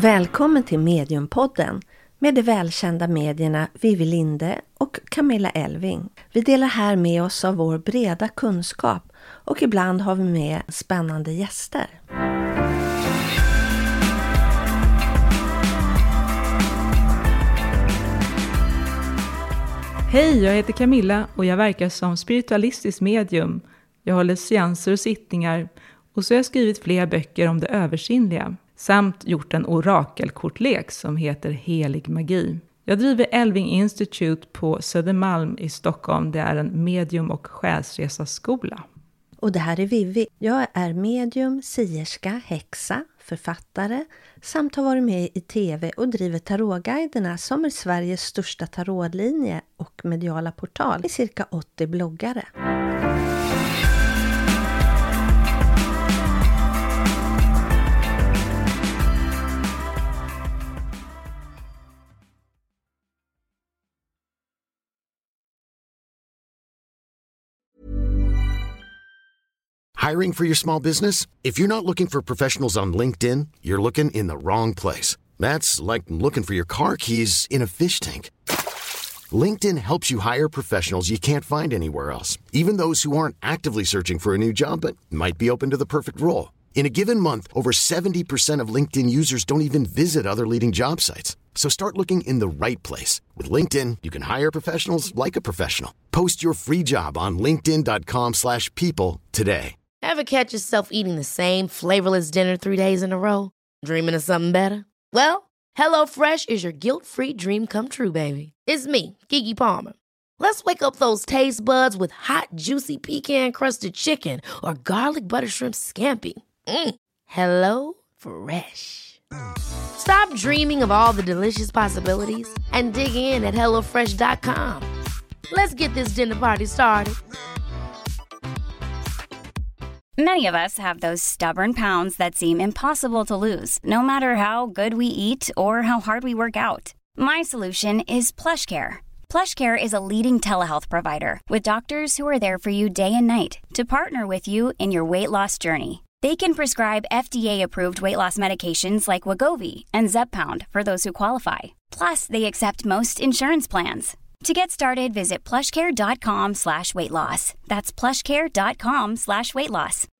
Välkommen till Mediumpodden med de välkända medierna Vivi Linde och Camilla Elving. Vi delar här med oss av vår breda kunskap och ibland har vi med spännande gäster. Hej, jag heter Camilla och jag verkar som spiritualistisk medium. Jag håller seanser och sittningar och så har jag skrivit flera böcker om det översinnliga. Samt gjort en orakelkortlek som heter Helig magi. Jag driver Elving Institute på Södermalm i Stockholm. Det är en medium- och själsresaskola. Och det här är Vivi. Jag är medium, sierska, häxa, författare samt har varit med i tv och driver tarotguiderna som är Sveriges största tarotlinje och mediala portal i cirka 80 bloggare. Hiring for your small business? If you're not looking for professionals on LinkedIn, you're looking in the wrong place. That's like looking for your car keys in a fish tank. LinkedIn helps you hire professionals you can't find anywhere else, even those who aren't actively searching for a new job but might be open to the perfect role. In a given month, over 70% of LinkedIn users don't even visit other leading job sites. So start looking in the right place. With LinkedIn, you can hire professionals like a professional. Post your free job on linkedin.com/people today. Ever catch yourself eating the same flavorless dinner 3 days in a row? Dreaming of something better? Well, HelloFresh is your guilt-free dream come true, baby. It's me, Keke Palmer. Let's wake up those taste buds with hot, juicy pecan-crusted chicken or garlic butter shrimp scampi. Hello Fresh. Stop dreaming of all the delicious possibilities and dig in at HelloFresh.com. Let's get this dinner party started. Many of us have those stubborn pounds that seem impossible to lose, no matter how good we eat or how hard we work out. My solution is PlushCare. PlushCare is a leading telehealth provider with doctors who are there for you day and night to partner with you in your weight loss journey. They can prescribe FDA-approved weight loss medications like Wegovy and Zepbound for those who qualify. Plus, they accept most insurance plans. To get started, visit plushcare.com/weightloss. That's plushcare.com/weightloss.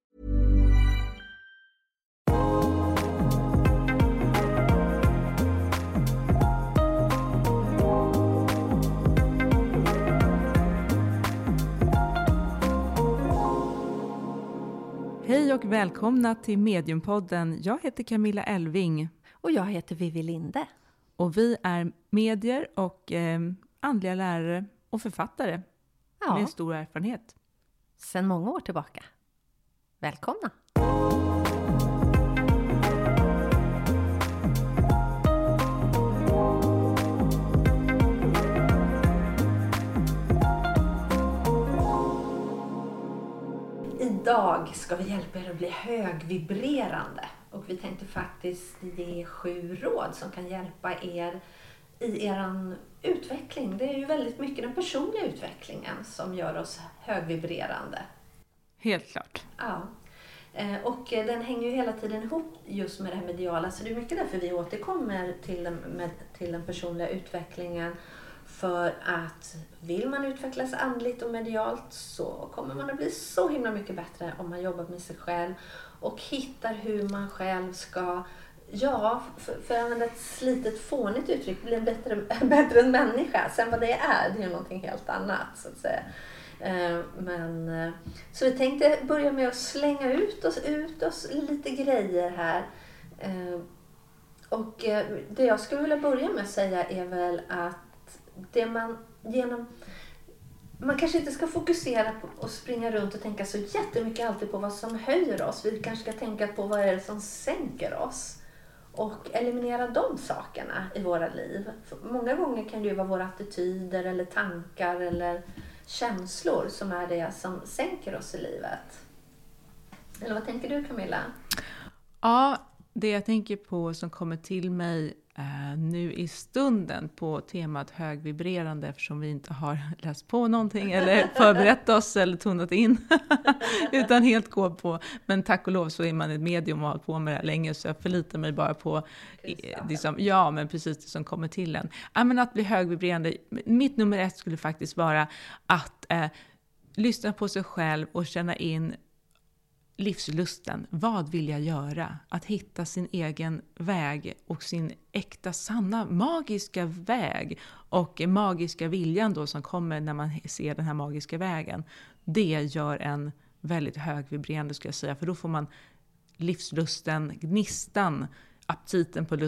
Hej och välkomna till Mediumpodden. Jag heter Camilla Elving. Och jag heter Vivi Linde. Och vi är medier och andliga lärare och författare med en stor erfarenhet. Sedan många år tillbaka. Välkomna! Idag ska vi hjälpa er att bli högvibrerande. Och vi tänkte faktiskt ge 7 råd som kan hjälpa er i er utveckling. Det är ju väldigt mycket den personliga utvecklingen som gör oss högvibrerande. Helt klart. Ja. Och den hänger ju hela tiden ihop just med det här mediala. Så det är mycket därför vi återkommer till den personliga utvecklingen. För att vill man utvecklas andligt och medialt så kommer man att bli så himla mycket bättre om man jobbar med sig själv. Och hittar hur man själv ska, för att använda ett slitet fånigt uttryck, bli en bättre människa. Sen vad det är ju någonting helt annat så att säga. Så vi tänkte börja med att slänga ut oss lite grejer här. Och det jag skulle vilja börja med att säga är väl att man kanske inte ska fokusera på och springa runt och tänka så jättemycket alltid på vad som höjer oss. Vi kanske ska tänka på vad är det som sänker oss. Och eliminera de sakerna i våra liv. För många gånger kan det ju vara våra attityder eller tankar eller känslor som är det som sänker oss i livet. Eller vad tänker du, Camilla? Ja, det jag tänker på som kommer till mig nu i stunden på temat högvibrerande, eftersom vi inte har läst på någonting eller förberett oss eller tonat in utan helt går på, men tack och lov så är man ett medium och har hållit på med det här länge, så jag förlitar mig bara på liksom, ja, men precis det som kommer till en. Men att bli högvibrerande, mitt nummer 1 skulle faktiskt vara att lyssna på sig själv och känna in livslusten. Vad vill jag göra? Att hitta sin egen väg och sin äkta, sanna, magiska väg. Och magiska viljan då som kommer när man ser den här magiska vägen. Det gör en väldigt högvibrerande, ska jag säga. För då får man livslusten, gnistan, aptiten på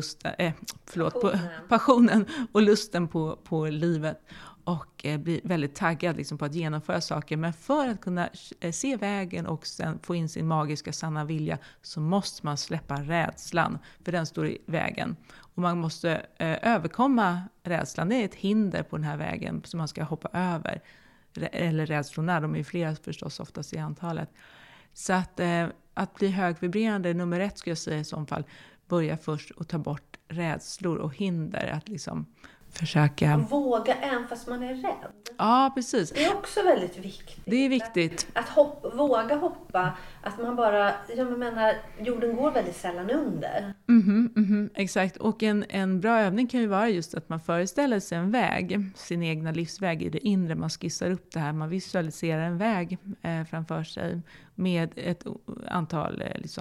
passionen och lusten på livet. Och blir väldigt taggad liksom på att genomföra saker. Men för att kunna se vägen och sen få in sin magiska sanna vilja så måste man släppa rädslan. För den står i vägen. Och man måste överkomma rädslan. Det är ett hinder på den här vägen som man ska hoppa över. Eller rädslorna, de är ju flera förstås oftast i antalet. Så att bli högvibrerande, nummer 1 skulle jag säga i så fall. Börja först och ta bort rädslor och hinder. Att liksom försöka våga även fast man är rädd. Ja, precis. Det är också väldigt viktigt. Det är viktigt. Att våga hoppa. Att man bara, jag menar, jorden går väldigt sällan under. Exakt. Och en bra övning kan ju vara just att man föreställer sig en väg. Sin egna livsväg i det inre. Man skissar upp det här. Man visualiserar en väg framför sig. Med ett antal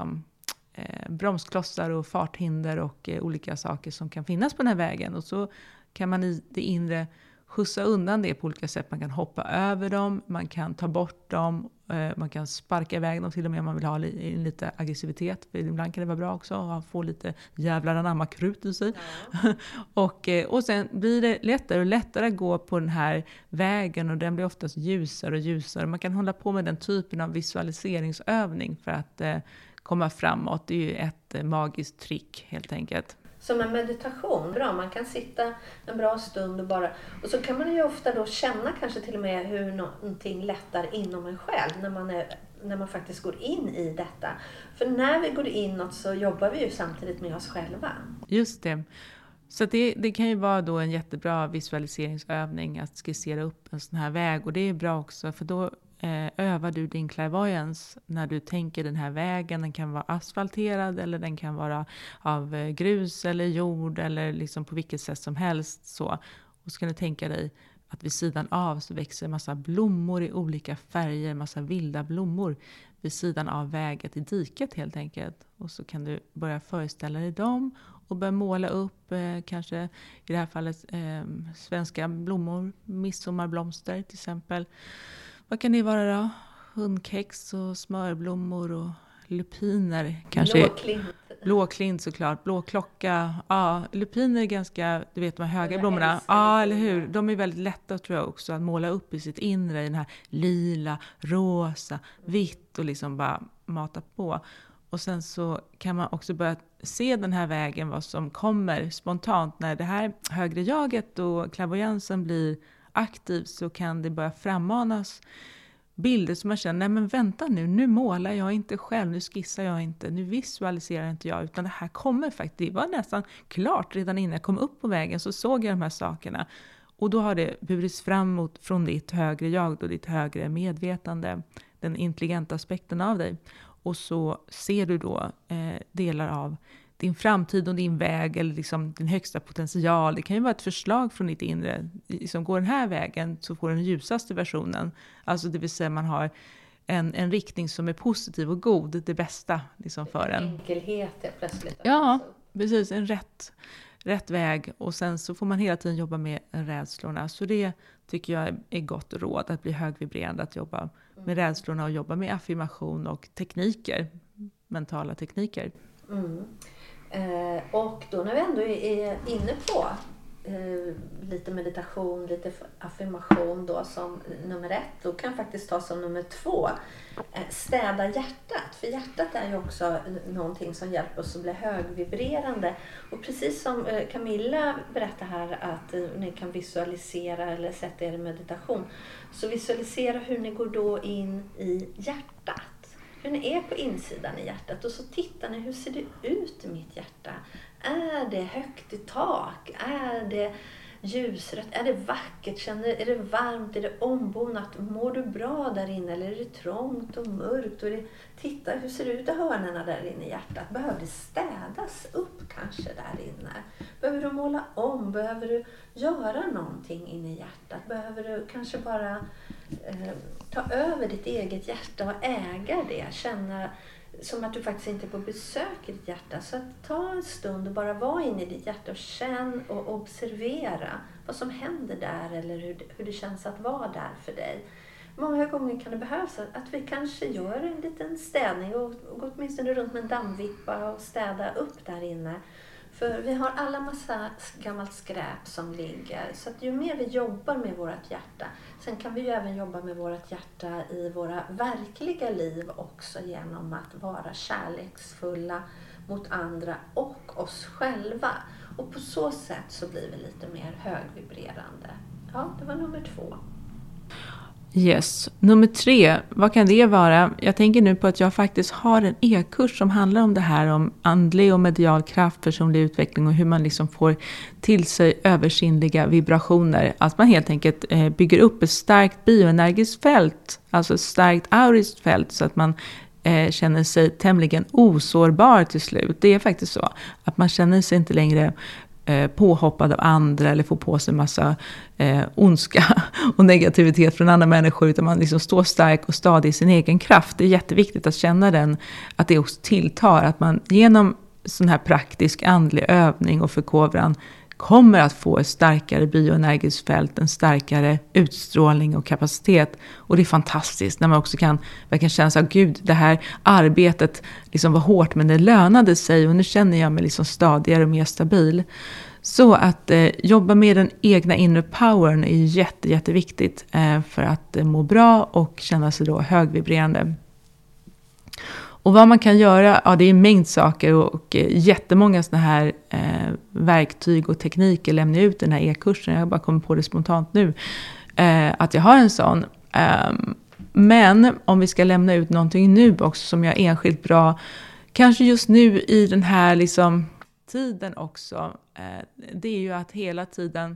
bromsklossar och farthinder och olika saker som kan finnas på den här vägen. Och så kan man i det inre skjutsa undan det på olika sätt. Man kan hoppa över dem, man kan ta bort dem, man kan sparka iväg dem till och med om man vill ha lite aggressivitet. För ibland kan det vara bra också att få lite jävlar anamma krut i sig. Ja. och sen blir det lättare och lättare att gå på den här vägen och den blir oftast ljusare och ljusare. Man kan hålla på med den typen av visualiseringsövning för att komma framåt. Det är ju ett magiskt trick helt enkelt. Som en meditation. Bra, man kan sitta en bra stund och bara... Och så kan man ju ofta då känna kanske till och med hur någonting lättar inom en själv när man faktiskt går in i detta. För när vi går inåt så jobbar vi ju samtidigt med oss själva. Just det. Så det kan ju vara då en jättebra visualiseringsövning att skissera upp en sån här väg. Och det är bra också för då övar du din clairvoyance när du tänker den här vägen. Den kan vara asfalterad eller den kan vara av grus eller jord eller liksom på vilket sätt som helst. Så. Och så kan du tänka dig att vid sidan av så växer en massa blommor i olika färger, en massa vilda blommor vid sidan av vägen i diket helt enkelt. Och så kan du börja föreställa dig dem och börja måla upp kanske i det här fallet svenska blommor, midsommarblomster till exempel. Vad kan det vara då? Hundkex och smörblommor och lupiner. Kanske. Blåklint såklart. Blåklocka. Ja, lupiner är ganska, du vet de här höga blommorna. Ja, eller hur? De är väldigt lätta tror jag också att måla upp i sitt inre. I den här lila, rosa, vitt och liksom bara mata på. Och sen så kan man också börja se den här vägen, vad som kommer spontant. När det här högre jaget och clairvoyansen blir aktiv så kan det börja frammanas bilder som man känner, nej men vänta nu målar jag inte själv, nu skissar jag inte, nu visualiserar inte jag, utan det här kommer faktiskt, det var nästan klart redan innan jag kom upp på vägen så såg jag de här sakerna. Och då har det burits fram från ditt högre jag och ditt högre medvetande, den intelligenta aspekten av dig. Och så ser du då delar av din framtid och din väg eller liksom din högsta potential. Det kan ju vara ett förslag från ditt inre. Som går den här vägen så får den ljusaste versionen. Alltså det vill säga man har en riktning som är positiv och god. Det bästa liksom för en. Enkelhet är plötsligt. Ja, precis. En rätt väg. Och sen så får man hela tiden jobba med rädslorna. Så det tycker jag är gott råd. Att bli högvibrerande. Att jobba med rädslorna och jobba med affirmation och tekniker. Mentala tekniker. Mm. Och då när vi ändå är inne på lite meditation, lite affirmation då som nummer 1, då kan faktiskt ta som nummer 2 städa hjärtat. För hjärtat är ju också någonting som hjälper oss att bli högvibrerande. Och precis som Camilla berättade här att ni kan visualisera eller sätta er i meditation, så visualisera hur ni går då in i hjärtat. Hur ni är på insidan i hjärtat och så tittar ni, hur ser det ut i mitt hjärta? Är det högt i tak? Är det ljusrätt? Är det vackert? Är det varmt? Är det ombonat? Mår du bra där inne? Eller är det trångt och mörkt? Titta, hur ser det ut i hörnerna där inne i hjärtat? Behöver det städas upp kanske där inne? Behöver du måla om? Behöver du göra någonting inne i hjärtat? Behöver du kanske bara ta över ditt eget hjärta och äga det? Känna som att du faktiskt inte är på besök i ditt hjärta. Så att ta en stund och bara vara inne i ditt hjärta och känn och observera vad som händer där eller hur det känns att vara där för dig. Många gånger kan det behövas att vi kanske gör en liten städning och går åtminstone runt med en dammvippa och städa upp där inne. För vi har alla massa gammalt skräp som ligger. Så att ju mer vi jobbar med vårt hjärta. Sen kan vi ju även jobba med vårt hjärta i våra verkliga liv också. Genom att vara kärleksfulla mot andra och oss själva. Och på så sätt så blir vi lite mer högvibrerande. Ja, det var nummer 2. Yes. Nummer 3, vad kan det vara? Jag tänker nu på att jag faktiskt har en e-kurs som handlar om det här, om andlig och medial kraft, personlig utveckling och hur man liksom får till sig översinnliga vibrationer. Att man helt enkelt bygger upp ett starkt bioenergiskt fält, alltså ett starkt auriskt fält, så att man känner sig tämligen osårbar till slut. Det är faktiskt så att man känner sig inte längre påhoppad av andra eller får på sig massa ondska och negativitet från andra människor, utan man liksom står stark och stadig i sin egen kraft. Det är jätteviktigt att känna den, att det också tilltar, att man genom sån här praktisk andlig övning och förkovran kommer att få ett starkare bioenergiskt fält, en starkare utstrålning och kapacitet. Och det är fantastiskt när man också kan verkligen känna så här, gud, det här arbetet liksom var hårt men det lönade sig och nu känner jag mig liksom stadigare och mer stabil. Så att jobba med den egna inre powern är jätteviktigt för att må bra och känna sig då högvibrerande. Och vad man kan göra, ja, det är en mängd saker och jättemånga såna här verktyg och tekniker lämnar ut den här e-kursen. Jag har bara kommit på det spontant nu att jag har en sån. Men om vi ska lämna ut någonting nu också som jag är enskilt bra, kanske just nu i den här liksom tiden också, det är ju att hela tiden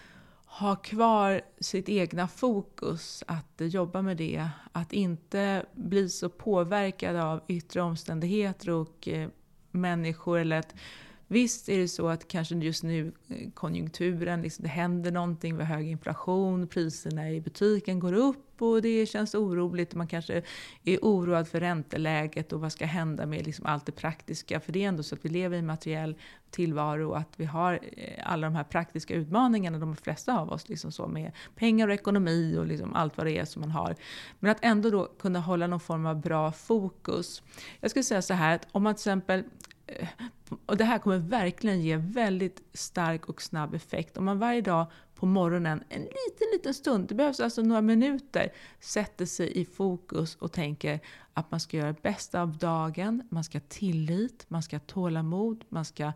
ha kvar sitt egna fokus, att jobba med det, att inte bli så påverkad av yttre omständigheter och människor. Eller att, visst är det så att kanske just nu konjunkturen, liksom, det händer någonting med hög inflation, priserna i butiken går upp och det känns oroligt. Man kanske är oroad för ränteläget och vad ska hända med liksom allt det praktiska. För det är ändå så att vi lever i en materiell tillvaro och att vi har alla de här praktiska utmaningarna, de flesta av oss, liksom så med pengar och ekonomi och liksom allt vad det är som man har. Men att ändå då kunna hålla någon form av bra fokus. Jag skulle säga så här att om man till exempel, och det här kommer verkligen ge väldigt stark och snabb effekt. Om man varje dag på morgonen, en liten stund, det behövs alltså några minuter, sätter sig i fokus och tänker att man ska göra det bästa av dagen, man ska ha tillit, man ska ha tålamod, man ska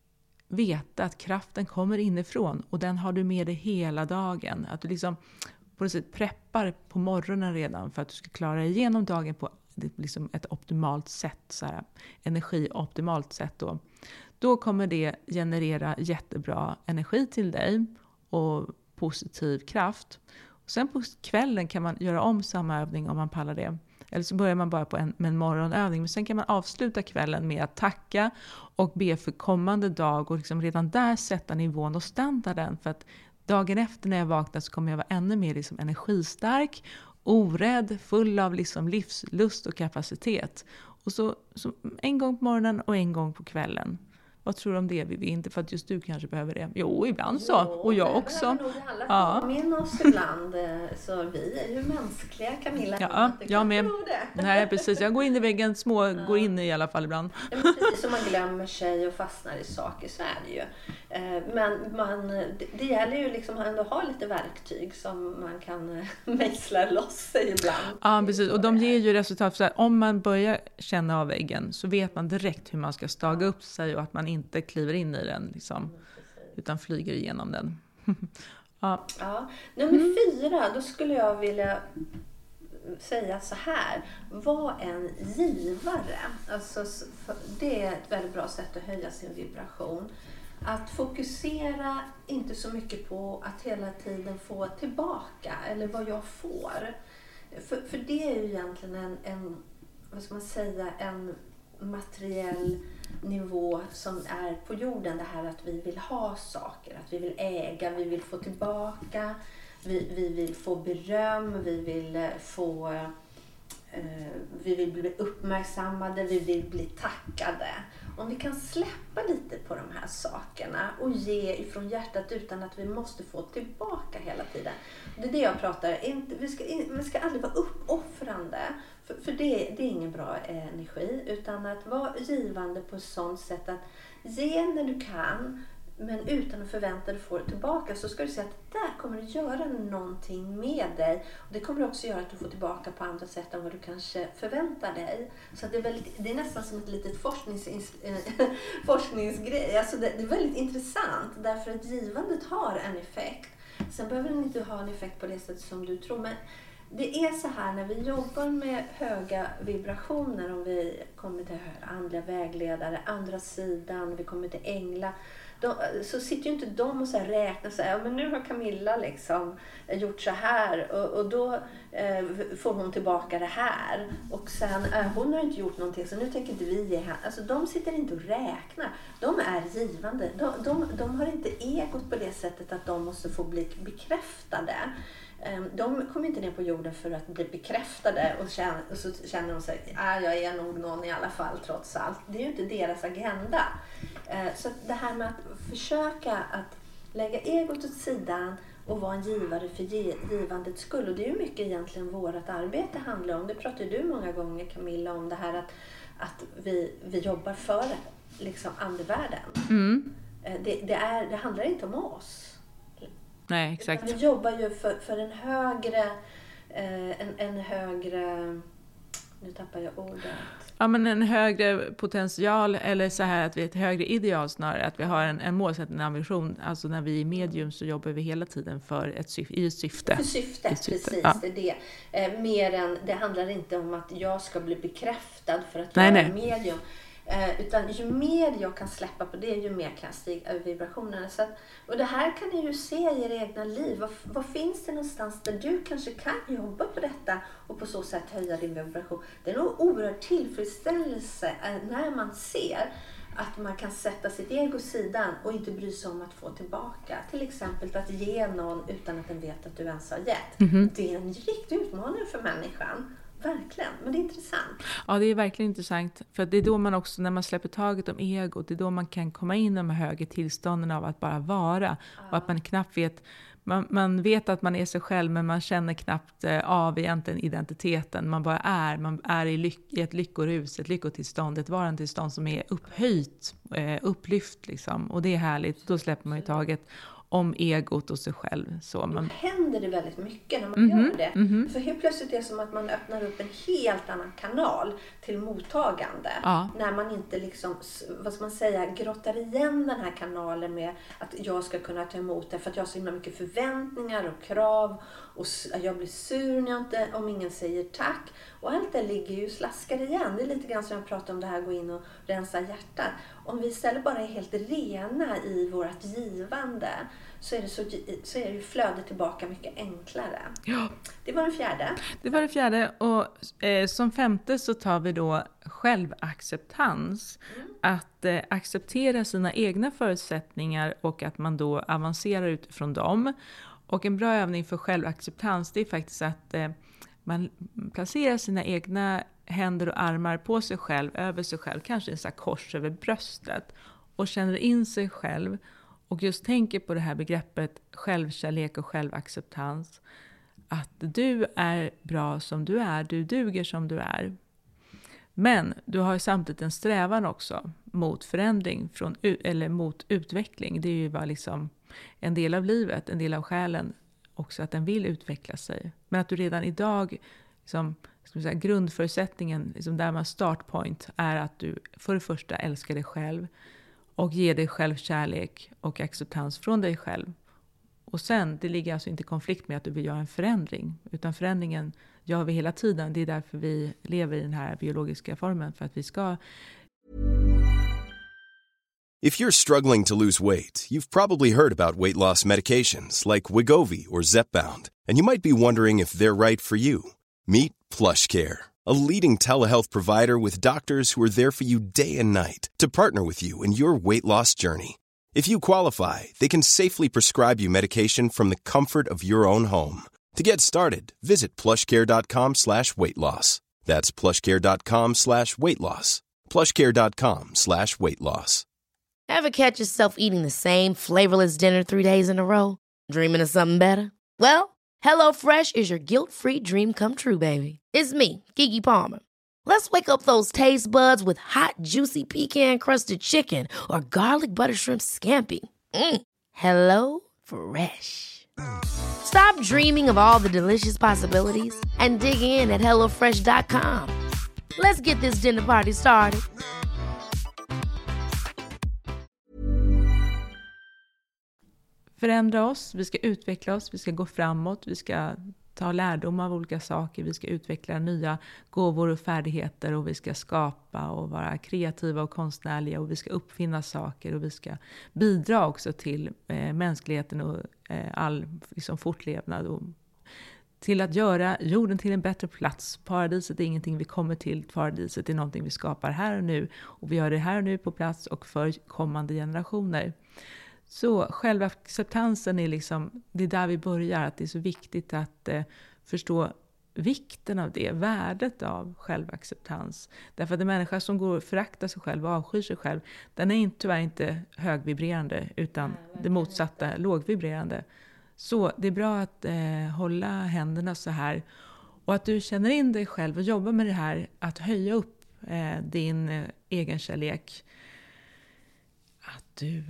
veta att kraften kommer inifrån och den har du med dig hela dagen. Att du liksom på något sätt preppar på morgonen redan för att du ska klara igenom dagen på liksom ett optimalt sätt, så här, energioptimalt sätt då kommer det generera jättebra energi till dig och positiv kraft. Och sen på kvällen kan man göra om samma övning om man pallar det. Eller så börjar man bara med en morgonövning. Men sen kan man avsluta kvällen med att tacka och be för kommande dag och liksom redan där sätta nivån och standarden. För att dagen efter när jag vaknar så kommer jag vara ännu mer liksom energistark, orädd, full av liksom livslust och kapacitet. Och så en gång på morgonen och en gång på kvällen. Vad tror du om det, Vivi? Inte för att just du kanske behöver det. Jo, ibland så. Och jag också. Ja. Påminna oss ibland. Så vi är ju mänskliga, Camilla. Ja, jag med. Nej, precis. Jag går in i väggen, går in i alla fall ibland. Ja, men precis som man glömmer sig och fastnar i saker, så är det ju. Men det gäller ju liksom att ändå ha lite verktyg som man kan mejsla loss sig ibland. Ja, precis. Och de ger ju resultat. Så här, om man börjar känna av väggen så vet man direkt hur man ska staga upp sig och att man inte kliver in i den liksom, utan flyger igenom den. Ja. Nummer 4, då skulle jag vilja säga så här. Var en givare. Alltså, det är ett väldigt bra sätt att höja sin vibration. Att fokusera inte så mycket på att hela tiden få tillbaka eller vad jag får. För det är ju egentligen vad ska man säga, en materiell nivå som är på jorden. Det här att vi vill ha saker, att vi vill äga, vi vill få tillbaka, vi vill få beröm, vi vill bli uppmärksammade, vi vill bli tackade. Om vi kan släppa lite på de här sakerna och ge ifrån hjärtat utan att vi måste få tillbaka hela tiden. Det är det jag pratar om. Vi ska aldrig vara uppoffrande. För det är ingen bra energi. Utan att vara givande på ett sånt sätt att ge när du kan. Men utan att förvänta dig få det tillbaka, så ska du se att där kommer du göra någonting med dig. Och det kommer också göra att du får tillbaka på andra sätt än vad du kanske förväntar dig. Så att det är nästan som ett litet forskningsgrej. Alltså det är väldigt intressant därför att givandet har en effekt. Sen behöver den inte ha en effekt på det sätt som du tror. Men det är så här när vi jobbar med höga vibrationer, om vi kommer till andliga vägledare, andra sidan, vi kommer till änglar. Så sitter ju inte de och så här räknar så här, men nu har Camilla liksom gjort så här och då får hon tillbaka det här. Och sen, hon har inte gjort någonting så nu tänker inte vi ge henne. Alltså de sitter inte och räknar. De är givande. De har inte egot på det sättet att de måste få bli bekräftade. De kommer inte ner på jorden för att bli bekräftade och så känner de sig, jag är nog någon i alla fall trots allt. Det är ju inte deras agenda. Så det här med att försöka att lägga egot åt sidan och vara en givare för givandets skull. Och det är ju mycket egentligen vårt arbete handlar om. Det pratar du många gånger, Camilla, om det här att vi jobbar för liksom andevärlden. Mm. Det handlar inte om oss. Nej, exakt. Vi jobbar ju för en högre, nu tappar jag ordet. Ja, men en högre potential, eller så här att vi är ett högre ideal snarare, att vi har en målsättning, en ambition. Alltså när vi är medium så jobbar vi hela tiden för ett syfte. För syfte, precis. Ja. Det är det. Mer än, det handlar inte om att jag ska bli bekräftad för att jag är medium. Utan ju mer jag kan släppa på det, ju mer kan jag stiga över vibrationerna. Så att, och det här kan ni ju se i era egna liv. Vad finns det någonstans där du kanske kan jobba på detta och på så sätt höja din vibration? Det är nog oerhört tillfredsställelse när man ser att man kan sätta sitt ego sidan och inte bry sig om att få tillbaka. Till exempel att ge någon utan att den vet att du ens har gett. Mm-hmm. Det är en riktig utmaning för människan. Verkligen, men det är intressant. Ja, det är verkligen intressant. För det är då man också, när man släpper taget om egot, det är då man kan komma in i de här högre tillstånden av att bara vara. Och att man knappt vet, man vet att man är sig själv, men man känner knappt av egentligen identiteten. Man bara är, i ett lyckorus, ett lyckotillstånd, ett varandetillstånd som är upphöjt, upplyft liksom. Och det är härligt, då släpper man ju taget om egot och sig själv. Så då händer det väldigt mycket när man gör det. Mm-hmm. För helt plötsligt är det som att man öppnar upp en helt annan kanal till mottagande. Ja. När man inte liksom, vad ska man säga, grottar igen den här kanalen med att jag ska kunna ta emot det. För att jag har så himla mycket förväntningar och krav. Och jag blir sur om ingen säger tack. Och allt det ligger ju slaskar igen. Det är lite grann som jag pratar om det här, gå in och rensa hjärtat. Om vi istället bara är helt rena i vårt givande, så är det ju flödet tillbaka mycket enklare. Ja. Det var det fjärde. Och som femte så tar vi då självacceptans. Att acceptera sina egna förutsättningar och att man då avancerar utifrån dem. Och en bra övning för självacceptans, det är faktiskt att man placerar sina egna händer och armar på sig själv, över sig själv, kanske en sån här kors över bröstet, och känner in sig själv och just tänker på det här begreppet självkärlek och självacceptans, att du är bra som du är, du duger som du är. Men du har samtidigt en strävan också mot förändring, eller mot utveckling. Det är ju bara liksom en del av livet, en del av själen också, att den vill utveckla sig. Men att du redan idag, liksom, ska man säga, grundförutsättningen, liksom där man startpoint, är att du för det första älskar dig själv och ger dig själv kärlek och acceptans från dig själv. Och sen, det ligger alltså inte i konflikt med att du vill göra en förändring. Utan förändringen gör vi hela tiden. Det är därför vi lever i den här biologiska formen. För att vi ska... If you're struggling to lose weight, you've probably heard about weight loss medications like Wegovy or Zepbound. And you might be wondering if they're right for you. Meet PlushCare, a leading telehealth provider with doctors who are there for you day and night to partner with you in your weight loss journey. If you qualify, they can safely prescribe you medication from the comfort of your own home. To get started, visit plushcare.com/weightloss. That's plushcare.com/weightloss. plushcare.com/weightloss. Ever catch yourself eating the same flavorless dinner 3 days in a row? Dreaming of something better? Well, HelloFresh is your guilt-free dream come true, baby. It's me, Keke Palmer. Let's wake up those taste buds with hot, juicy pecan-crusted chicken or garlic butter shrimp scampi. Hello Fresh. Stop dreaming of all the delicious possibilities and dig in at HelloFresh.com. Let's get this dinner party started. Förändra oss, vi ska utveckla oss, vi ska gå framåt, vi ska ta lärdom av olika saker, vi ska utveckla nya gåvor och färdigheter och vi ska skapa och vara kreativa och konstnärliga och vi ska uppfinna saker och vi ska bidra också till mänskligheten och all liksom, fortlevnad och till att göra jorden till en bättre plats. Paradiset är ingenting vi kommer till, paradiset är någonting vi skapar här och nu och vi gör det här och nu på plats och för kommande generationer. Så självacceptansen är liksom, det är där vi börjar, att det är så viktigt att förstå vikten av det, värdet av självacceptans. Därför att en människa som går och föraktar sig själv och avskyr sig själv, den är tyvärr inte högvibrerande utan det motsatta, lågvibrerande. Så det är bra att hålla händerna så här och att du känner in dig själv och jobbar med det här, att höja upp din egen kärlek. Att du...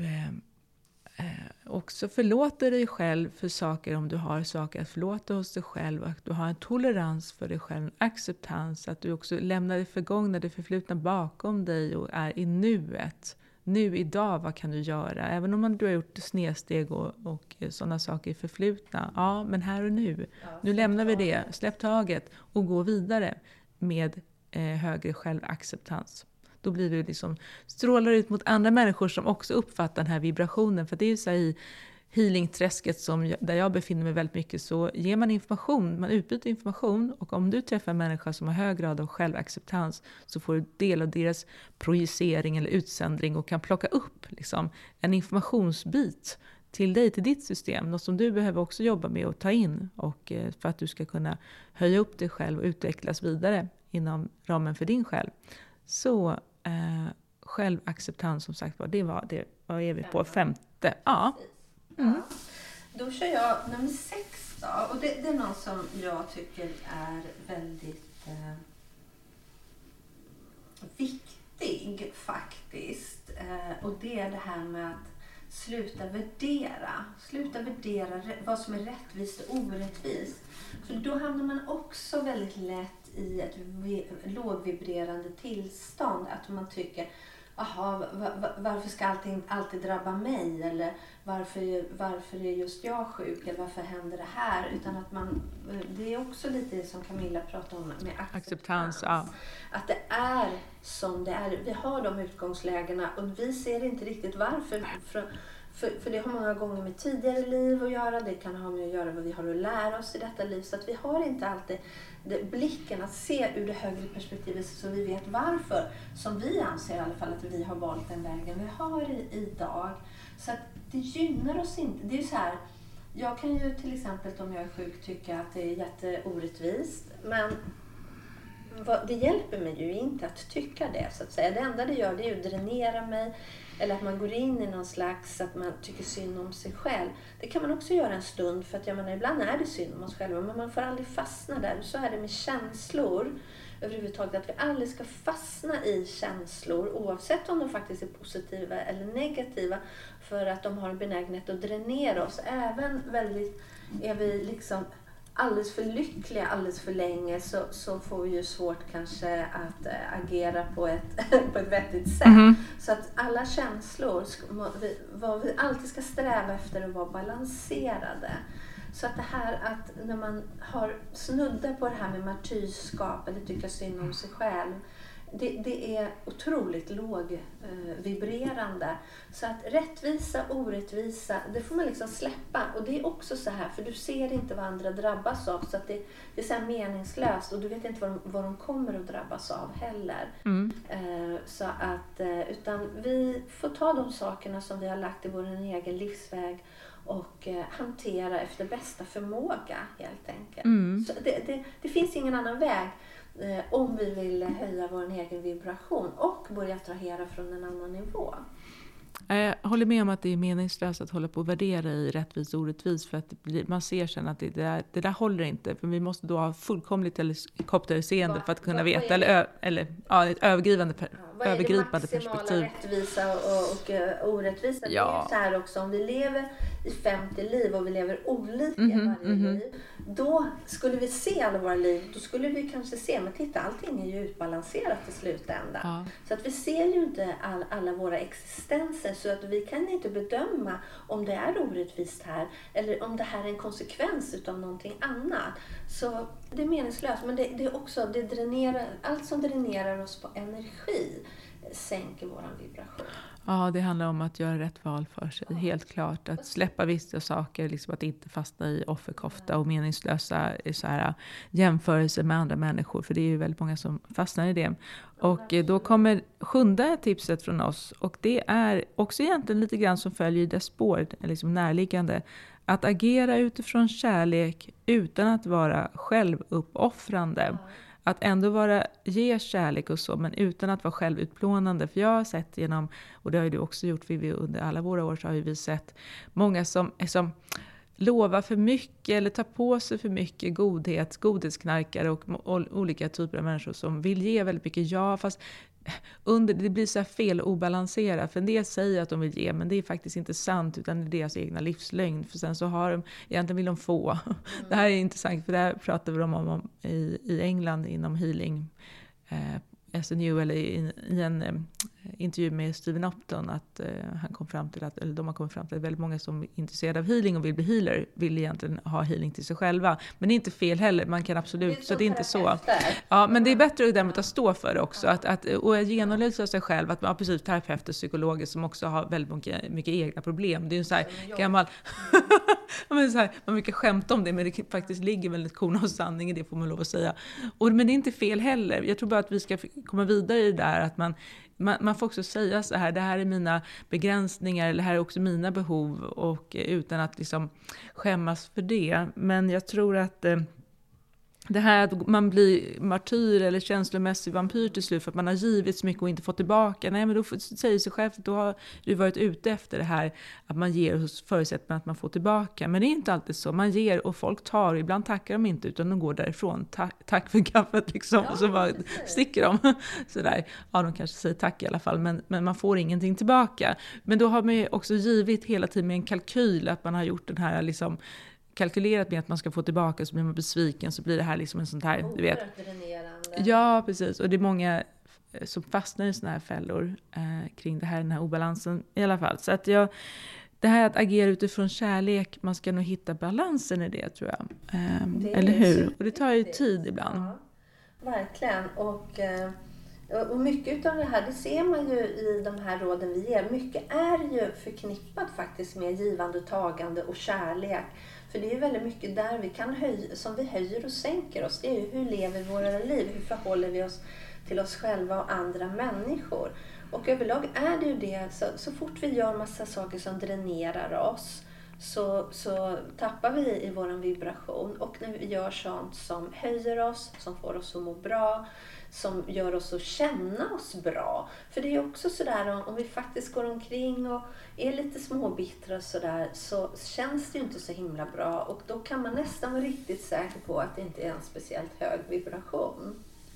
också förlåter dig själv för saker om du har saker att förlåta hos dig själv. Att du har en tolerans för dig själv, en acceptans. Att du också lämnar det förgångna, det förflutna bakom dig och är i nuet. Nu, idag, vad kan du göra? Även om du har gjort snedsteg och sådana saker i förflutna. Ja, men här och nu. Nu lämnar vi det, släpp taget och gå vidare med högre självacceptans. Då blir du liksom, strålar ut mot andra människor som också uppfattar den här vibrationen. För det är ju så här i healingträsket där jag befinner mig väldigt mycket, så ger man information, man utbyter information. Och om du träffar en människa som har hög grad av självacceptans så får du del av deras projicering eller utsändning och kan plocka upp liksom en informationsbit till dig, till ditt system. Något som du behöver också jobba med och ta in och för att du ska kunna höja upp dig själv och utvecklas vidare inom ramen för din själv. Så självacceptans som sagt var, vad är vi på? 5:e? Ja. Ja. Då kör jag nummer 6 då. Och det är något som jag tycker är väldigt viktig faktiskt. Och det är det här med att sluta värdera vad som är rättvist och orättvist. För då hamnar man också väldigt lätt i ett lågvibrerande tillstånd. Att man tycker, varför ska allting alltid drabba mig? Eller varför är just jag sjuk? Eller varför händer det här? Utan att det är också lite som Camilla pratade om med acceptans. Ja. Att det är som det är. Vi har de utgångslägena och vi ser inte riktigt varför. För det har många gånger med tidigare liv att göra. Det kan ha med att göra vad vi har att lära oss i detta liv. Så att vi har inte alltid blicken att se ur det högre perspektivet så vi vet varför. Som vi anser i alla fall att vi har valt den vägen vi har idag. Så att det gynnar oss inte. Det är ju så här. Jag kan ju till exempel om jag är sjuk tycka att det är jätteorättvist. Men det hjälper mig ju inte att tycka det så att säga. Det enda det gör det är att dränera mig. Eller att man går in i någon slags att man tycker synd om sig själv. Det kan man också göra en stund för att ibland är det synd om oss själva. Men man får aldrig fastna där. Så är det med känslor överhuvudtaget. Att vi aldrig ska fastna i känslor oavsett om de faktiskt är positiva eller negativa. För att de har en benägenhet att dränera oss. Även är vi liksom alldeles för lyckliga alldeles för länge så får vi ju svårt kanske att agera på ett vettigt sätt. Så att alla känslor, vad vi alltid ska sträva efter att vara balanserade. Så att det här att när man har snuddat på det här med martyrskap eller tycka synd om sig själv, det är otroligt lågvibrerande. Så att rättvisa, orättvisa, det får man liksom släppa. Och det är också så här, för du ser inte vad andra drabbas av. Så att det är så här meningslöst och du vet inte vad de kommer att drabbas av heller. Så att, utan vi får ta de sakerna som vi har lagt i vår egen livsväg och hantera efter bästa förmåga helt enkelt. Så det finns ingen annan väg. Om vi vill höja vår egen vibration och börja attrahera från en annan nivå. Jag håller med om att det är meningslöst att hålla på och värdera i rättvis och orättvis, för att man ser sen att det där håller inte, för vi måste då ha fullkomligt helikopterseende för att kunna veta, eller ett övergripande perspektiv. Vad är det maximala rättvisa och orättvisa? Det är ju så här också, om vi lever i 50 liv och vi lever olika varje liv, då skulle vi se alla våra liv, då skulle vi kanske se, men titta, allting är ju utbalanserat i slutändan. Så att vi ser ju inte alla våra existenser, så att vi kan inte bedöma om det är orättvist här eller om det här är en konsekvens utav någonting annat. Så det är meningslöst, men det är också, det dränerar, allt som dränerar oss på energi sänker våran vibration. Ja, det handlar om att göra rätt val för sig. Helt klart. Att släppa vissa saker. Liksom att inte fastna i offerkofta och meningslösa så här, jämförelser med andra människor. För det är ju väldigt många som fastnar i det. Och då kommer 7:e tipset från oss. Och det är också egentligen lite grann som följer i dess spår. Liksom närliggande. Att agera utifrån kärlek utan att vara självuppoffrande. Att ändå ge kärlek och så, men utan att vara självutplånande. För jag har sett genom, och det har ju du också gjort, vi under alla våra år så har vi sett många som lovar för mycket eller tar på sig för mycket godhetsknarkare och olika typer av människor som vill ge väldigt mycket fast det blir så här fel och obalanserat. För en del säger att de vill ge, men det är faktiskt inte sant, utan det är deras egna livslögn. För sen så egentligen vill de få. Det här är intressant, för det här pratar vi om i England inom healing SNU, eller i en intervju med Stephen Upton, att han kom fram till att de har kommit fram till att väldigt många som är intresserade av healing och vill bli healer vill egentligen ha healing till sig själva. Men det är inte fel heller, man kan absolut, så det är inte så. Ja, men det är bättre däremot att stå för det också, och genomlysa sig själv, att precis, terapeuter, psykologer som också har väldigt mycket egna problem. Det är ju så här gammal men så här, man brukar skämta om det, men det faktiskt ligger väldigt korn av sanning i det, får man lov att säga. Men det är inte fel heller. Jag tror bara att vi ska komma vidare i det där, att man får också säga så här, det här är mina begränsningar, eller det här är också mina behov, och utan att liksom skämmas för det. Men jag tror att det här att man blir martyr eller känslomässig vampyr till slut för att man har givit så mycket och inte fått tillbaka. Nej, men då säger sig själv att då har du varit ute efter det här, att man ger hos förutsättningen att man får tillbaka. Men det är inte alltid så. Man ger och folk tar, ibland tackar de inte, utan de går därifrån. Tack för kaffet liksom. Och så bara sticker de. Sådär. Ja, de kanske säger tack i alla fall, men man får ingenting tillbaka. Men då har man ju också givit hela tiden med en kalkyl, att man har gjort den här liksom kalkylerat med att man ska få tillbaka, så blir man besviken, så blir det här liksom en sån här, du vet. Ja, precis. Och det är många som fastnar i såna här fällor kring det här, den här obalansen i alla fall. Så att det här att agera utifrån kärlek, man ska nog hitta balansen i det, tror jag. Eller hur? Och det tar ju tid ibland. Ja, verkligen. Och mycket av det här, det ser man ju i de här råden vi ger. Mycket är ju förknippat faktiskt med givande, tagande och kärlek. För det är ju väldigt mycket där vi kan som vi höjer och sänker oss. Det är ju hur lever vi våra liv? Hur förhåller vi oss till oss själva och andra människor? Och överlag är det ju det, så fort vi gör massa saker som dränerar oss, så tappar vi i våran vibration. Och när vi gör sånt som höjer oss, som får oss att må bra, som gör oss att känna oss bra. För det är också sådär, om vi faktiskt går omkring och är lite småbittra och sådär, så känns det ju inte så himla bra. Och då kan man nästan vara riktigt säker på att det inte är en speciellt hög vibration.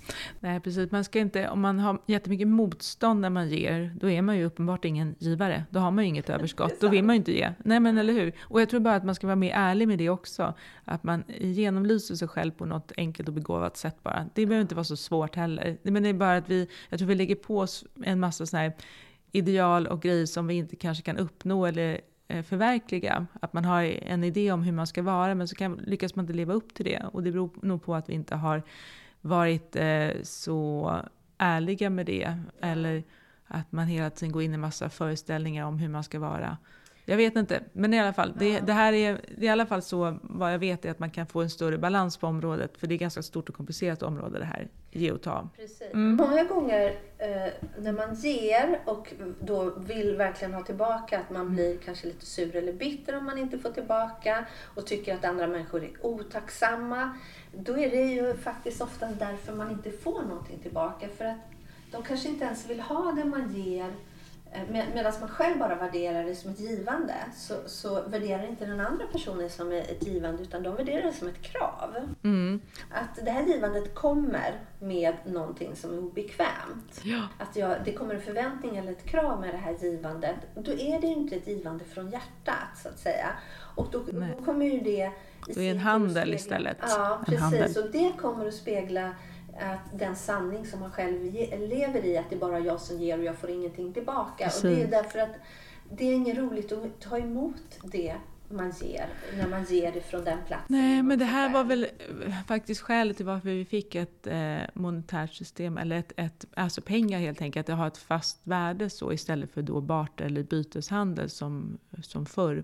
Nej, precis. Man ska inte, om man har jättemycket motstånd när man ger, då är man ju uppenbart ingen givare. Då har man ju inget överskott. Då vill man ju inte ge. Nej, men eller hur? Och jag tror bara att man ska vara mer ärlig med det också. Att man genomlyser sig själv på något enkelt och begåvat sätt bara. Det behöver inte vara så svårt heller. Men det är bara att jag tror vi lägger på oss en massa såna här ideal och grejer som vi inte kanske kan uppnå eller förverkliga. Att man har en idé om hur man ska vara, men så lyckas man inte leva upp till det. Och det beror nog på att vi inte har varit så ärliga med det. Eller att man hela tiden går in i massa föreställningar om hur man ska vara. Jag vet inte, men i alla fall, det här är i alla fall så, vad jag vet är att man kan få en större balans på området. För det är ganska stort och komplicerat område det här, ge och ta. Precis. Många gånger när man ger och då vill verkligen ha tillbaka, att man blir kanske lite sur eller bitter om man inte får tillbaka och tycker att andra människor är otacksamma. Då är det ju faktiskt ofta därför man inte får någonting tillbaka. För att de kanske inte ens vill ha det man ger. Medan man själv bara värderar det som ett givande, så värderar inte den andra personen som ett givande, utan de värderar det som ett krav. Att det här givandet kommer med någonting som är obekvämt. Ja. Att det kommer en förväntning eller ett krav med det här givandet. Då är det ju inte ett givande från hjärtat, så att säga. Och då kommer ju det... Det är en handel istället. Ja, precis. Och det kommer att spegla att den sanning som man själv lever i, att det är bara jag som ger och jag får ingenting tillbaka. Precis. Och det är därför att det är inget roligt att ta emot det man ger, när man ger det från den platsen. Nej, men det här var väl faktiskt skälet till varför vi fick ett monetärt system, eller alltså pengar helt enkelt, att ha ett fast värde så istället för då barter eller byteshandel som förr.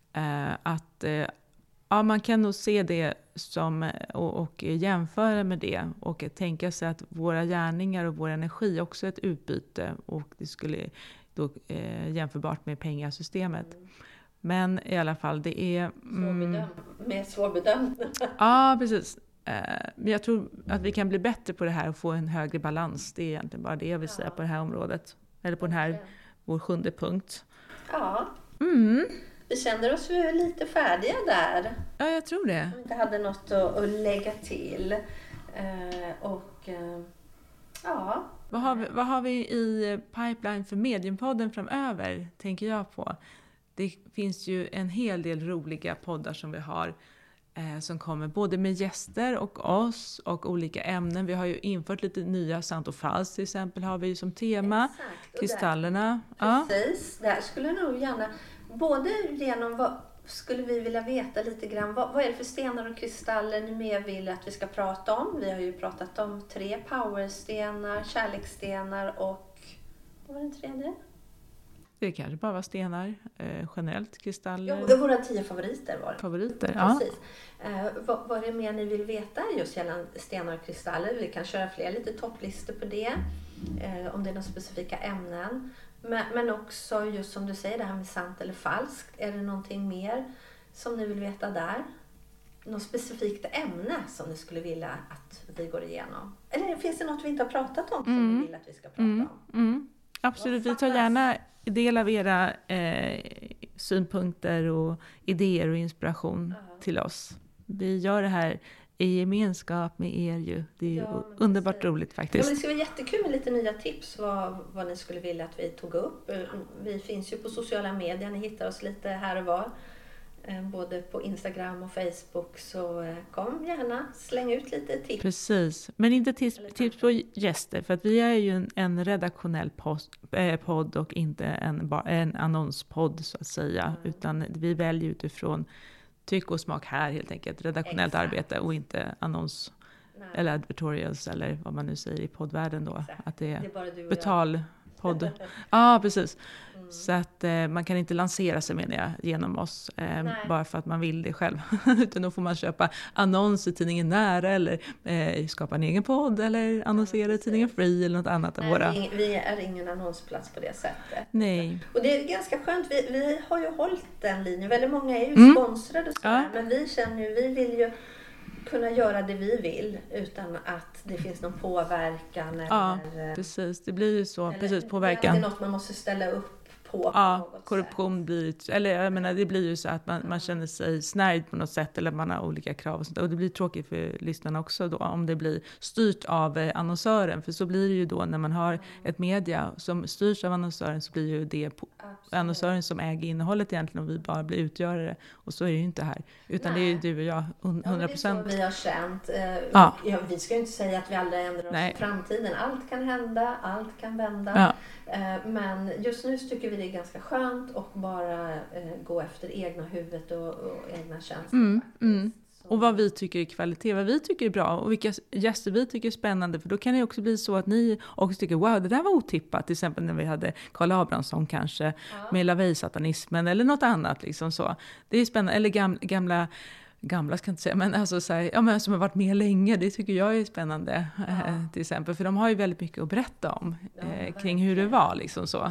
Ja, man kan nog se det som, och jämföra med det och tänka sig att våra gärningar och vår energi också är ett utbyte, och det skulle då jämförbart med pengasystemet. Men i alla fall, det är... Mer svårbedömt. Ja, precis. Men jag tror att vi kan bli bättre på det här och få en högre balans. Det är egentligen bara det jag vill säga på det här området. Eller på den här, vår 7:e punkt. Ja. Vi kände oss ju lite färdiga där. Ja, jag tror det. Vi inte hade något att lägga till. Ja. Vad har vi i pipeline för Mediumpodden framöver, tänker jag på? Det finns ju en hel del roliga poddar som vi har som kommer både med gäster och oss och olika ämnen. Vi har ju infört lite nya, sant och falskt till exempel har vi ju som tema. Exakt. Kristallerna. Precis, där skulle nog gärna, både genom vad skulle vi vilja veta lite grann, vad är det för stenar och kristaller ni mer vill att vi ska prata om? Vi har ju pratat om 3 powerstenar, kärleksstenar och vad var den tredje? Det kanske bara var stenar, generellt kristaller. Ja, våra 10 favoriter var det. Favoriter, ja. Precis. Vad är det mer ni vill veta just gällande stenar och kristaller? Vi kan köra fler lite topplistor på det. Om det är några specifika ämnen. Men också just som du säger, det här med sant eller falskt. Är det någonting mer som ni vill veta där? Något specifikt ämne som ni skulle vilja att vi går igenom? Eller finns det något vi inte har pratat om som ni vill att vi ska prata om? Absolut, vi tar gärna del av era synpunkter och idéer och inspiration till oss. Vi gör det här i gemenskap med er ju. Det är underbart roligt faktiskt. Ja, men det ska vara jättekul med lite nya tips vad ni skulle vilja att vi tog upp. Vi finns ju på sociala medier, ni hittar oss lite här och var. Både på Instagram och Facebook, så kom gärna, släng ut lite tips. Precis, men inte tips på gäster, för att vi är ju en redaktionell podd och inte en annonspodd så att säga, utan vi väljer utifrån tyck och smak här helt enkelt, redaktionellt arbete och inte annons eller advertorials eller vad man nu säger i poddvärlden då. Exakt. Att det är betalpodd. Ja, precis. Så att man kan inte lansera sig menar jag genom oss bara för att man vill det själv. Utan då får man köpa annons i tidningen Nära eller skapa en egen podd eller annonsera i tidningen Free eller något annat. Vi är ingen annonsplats på det sättet. Nej. Och det är ganska skönt. Vi har ju hållit den linjen. Väldigt många är ju sponsrade och sådär. Men vi känner ju, vi vill ju kunna göra det vi vill utan att det finns någon påverkan. Ja, precis. Det blir ju så. Precis, påverkan. Det är något man måste ställa upp på Ja, något korruption sätt. blir, eller jag menar, det blir ju så att man känner sig snärjd på något sätt, eller man har olika krav och sånt. Och det blir tråkigt för lyssnarna också då, om det blir styrt av annonsören. För så blir det ju då när man har ett media som styrs av annonsören, så blir ju det annonsören som äger innehållet egentligen, och vi bara blir utgörare. Och så är det ju inte här. Utan det är ju du och jag, 100%. Ja, det är så vi har känt. Ja, vi ska ju inte säga att vi aldrig ändrar oss i framtiden. Allt kan hända, allt kan vända. Ja. Men just nu tycker vi det är ganska skönt att bara gå efter egna huvudet och egna känslor. Och vad vi tycker är kvalitet, vad vi tycker är bra och vilka gäster vi tycker är spännande. För då kan det också bli så att ni också tycker, wow, det där var otippat. Till exempel när vi hade Karl Abrahamsson kanske med lavej-satanismen eller något annat. Liksom så. Det är spännande. Eller gamla ska jag inte säga, men alltså så här, men som har varit med länge, det tycker jag är spännande till exempel. För de har ju väldigt mycket att berätta om kring hur det var. Liksom så.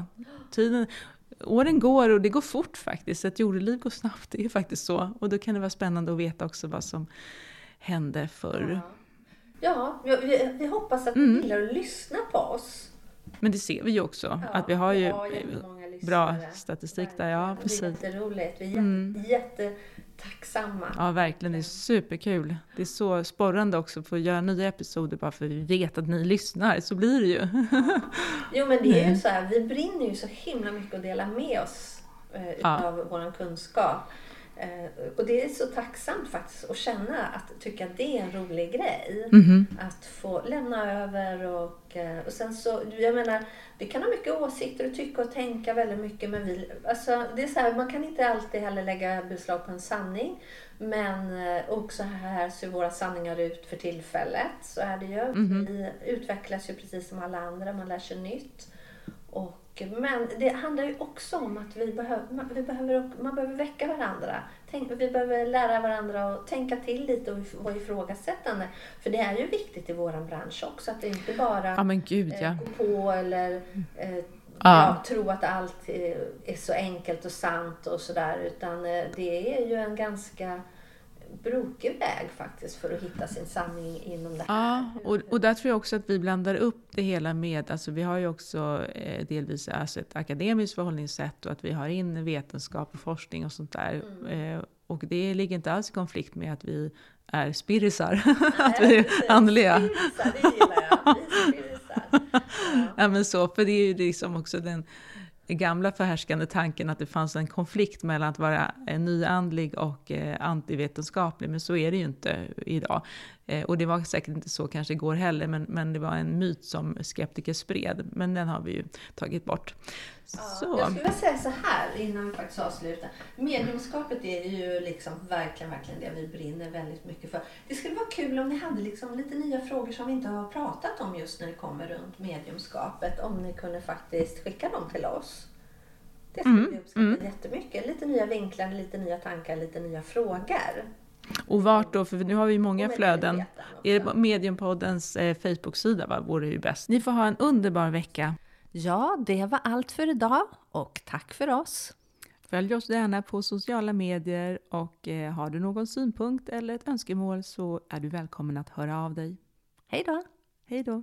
Åren går och det går fort faktiskt. Ett jordeliv går snabbt, det är faktiskt så. Och då kan det vara spännande att veta också vad som hände förr. Ja, vi hoppas att ni gillar att lyssna på oss. Men det ser vi ju också, att vi har ju bra statistik där. Ja, precis. Det är jätteroligt, vi är jättetacksamma. Ja, verkligen, det är superkul. Det är så sporrande också för att göra nya episoder bara för att vi vet att ni lyssnar, så blir det ju. Jo, men det är ju så här, vi brinner ju så himla mycket att dela med oss av vår kunskap. Och det är så tacksamt faktiskt att känna att tycka att det är en rolig grej. Att få lämna över och sen så, jag menar, vi kan ha mycket åsikter och tycka och tänka väldigt mycket, men det är så här, man kan inte alltid heller lägga beslag på en sanning, men också här ser våra sanningar ut för tillfället, så är det ju. Vi utvecklas ju precis som alla andra, man lär sig nytt. Men det handlar ju också om att man behöver väcka varandra. Vi behöver lära varandra att tänka till lite och vara ifrågasättande. För det är ju viktigt i våran bransch också, att det inte bara gå på eller tro att allt är så enkelt och sant och sådär. Utan det är ju en ganska brokig väg faktiskt för att hitta sin sanning inom det här. Ja, och där tror jag också att vi blandar upp det hela med, alltså vi har ju också delvis ett akademiskt förhållningssätt och att vi har in vetenskap och forskning och sånt där. Och det ligger inte alls i konflikt med att vi är spirisar, att vi är andliga. Spirisar, det gillar jag. Vi spirisar. Ja, men så, för det är ju liksom också den gamla förhärskande tanken att det fanns en konflikt mellan att vara nyandlig och antivetenskaplig, men så är det ju inte idag. Och det var säkert inte så kanske igår heller, men det var en myt som skeptiker spred, men den har vi ju tagit bort. Så. Jag skulle säga så här innan vi faktiskt avslutar. Mediumskapet är ju liksom verkligen det vi brinner väldigt mycket för. Det skulle vara kul om ni hade liksom lite nya frågor som vi inte har pratat om just när det kommer runt mediumskapet. Om ni kunde faktiskt skicka dem till oss. Det skulle vi uppskatta jättemycket. Lite nya vinklar, lite nya tankar, lite nya frågor. Och vart då? För nu har vi många flöden. Är det Mediumpoddens Facebook-sida, va? Vore ju bäst. Ni får ha en underbar vecka. Ja, det var allt för idag och tack för oss. Följ oss gärna på sociala medier och har du någon synpunkt eller ett önskemål så är du välkommen att höra av dig. Hej då! Hej då!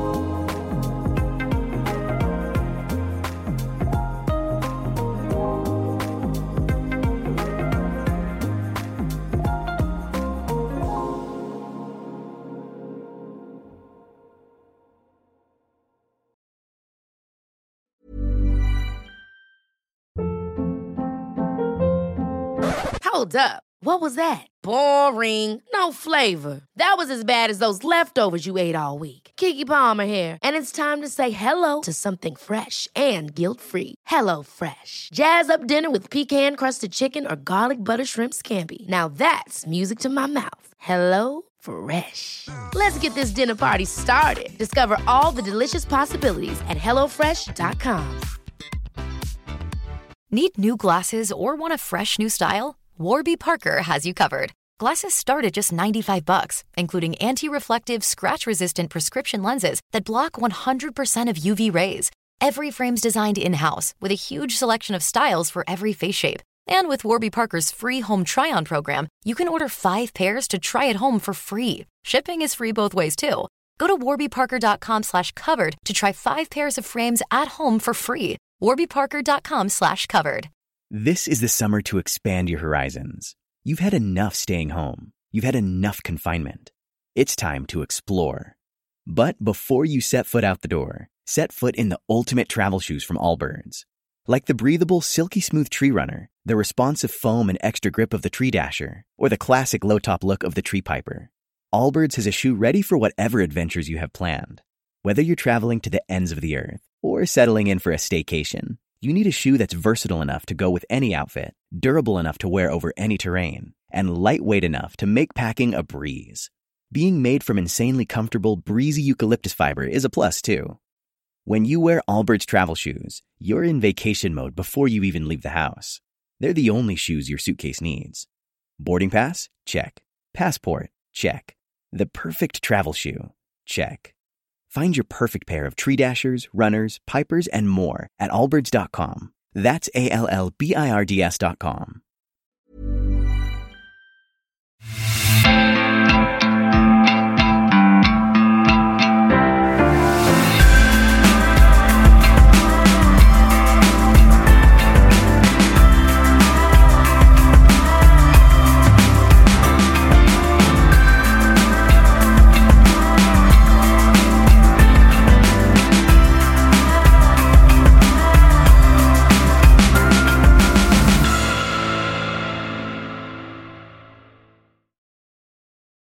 Hold up. What was that? Boring. No flavor. That was as bad as those leftovers you ate all week. Keke Palmer here, and it's time to say hello to something fresh and guilt-free. Hello Fresh. Jazz up dinner with pecan-crusted chicken or garlic butter shrimp scampi. Now that's music to my mouth. Hello Fresh. Let's get this dinner party started. Discover all the delicious possibilities at hellofresh.com. Need new glasses or want a fresh new style? Warby Parker has you covered. Glasses start at just $95, including anti-reflective, scratch-resistant prescription lenses that block 100% of UV rays. Every frame's designed in-house with a huge selection of styles for every face shape. And with Warby Parker's free home try-on program, you can order 5 pairs to try at home for free. Shipping is free both ways, too. Go to warbyparker.com/covered to try 5 pairs of frames at home for free. warbyparker.com/covered. This is the summer to expand your horizons. You've had enough staying home. You've had enough confinement. It's time to explore. But before you set foot out the door, set foot in the ultimate travel shoes from Allbirds. Like the breathable, silky smooth Tree Runner, the responsive foam and extra grip of the Tree Dasher, or the classic low-top look of the Tree Piper, Allbirds has a shoe ready for whatever adventures you have planned. Whether you're traveling to the ends of the earth or settling in for a staycation, you need a shoe that's versatile enough to go with any outfit, durable enough to wear over any terrain, and lightweight enough to make packing a breeze. Being made from insanely comfortable, breezy eucalyptus fiber is a plus, too. When you wear Allbirds travel shoes, you're in vacation mode before you even leave the house. They're the only shoes your suitcase needs. Boarding pass? Check. Passport? Check. The perfect travel shoe? Check. Find your perfect pair of Tree Dashers, Runners, Pipers, and more at allbirds.com. That's ALLBIRDS.com.